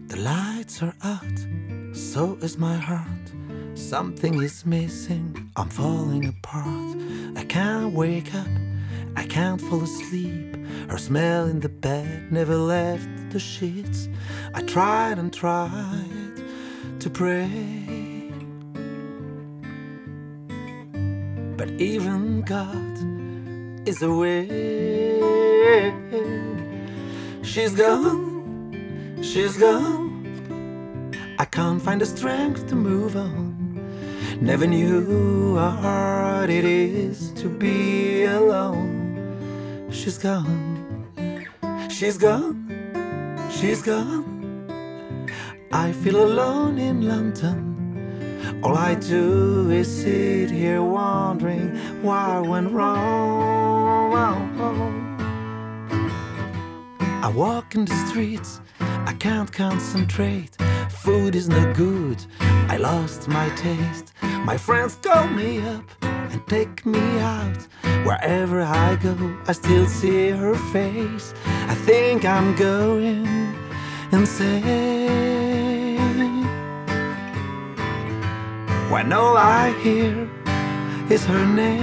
The lights are out, so is my heart. Something is missing, I'm falling apart. I can't wake up, I can't fall asleep. Her smell in the bed never left the sheets. I tried and tried to pray, but even God is away. She's gone, she's gone. I can't find the strength to move on. Never knew how hard it is to be alone. She's gone, she's gone, she's gone. I feel alone in London. All I do is sit here wondering what went wrong. I walk in the streets, I can't concentrate. Food is no good, I lost my taste. My friends call me up and take me out. Wherever I go, I still see her face. I think I'm going insane when all I hear is her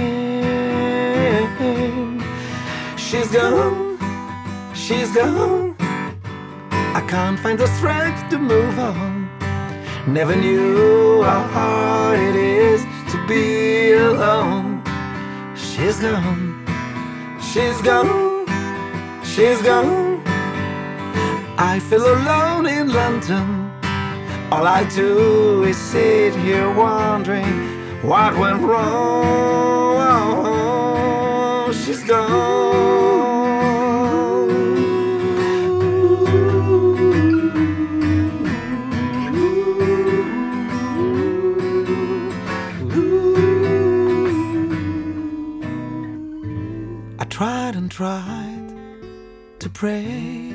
name. She's gone, she's gone. I can't find the strength to move on. Never knew how hard it is to be alone. She's gone, she's gone, she's gone. I feel alone in London. All I do is sit here wondering what went wrong. She's gone. I tried and tried to pray,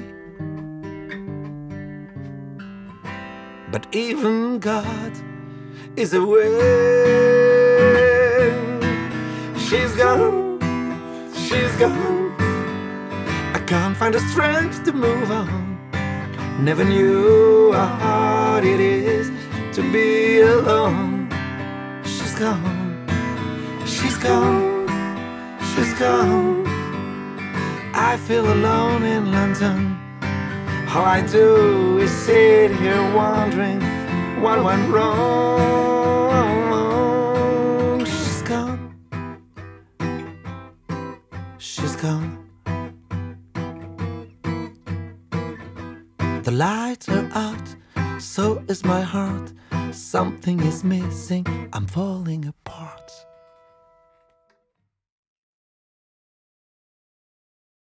but even God is away. She's gone, she's gone. I can't find the strength to move on. Never knew how hard it is to be alone. She's gone, she's gone, she's gone. I feel alone in London. All I do is sit here wondering what went wrong. She's gone, she's gone. The lights are out, so is my heart. Something is missing, I'm falling apart.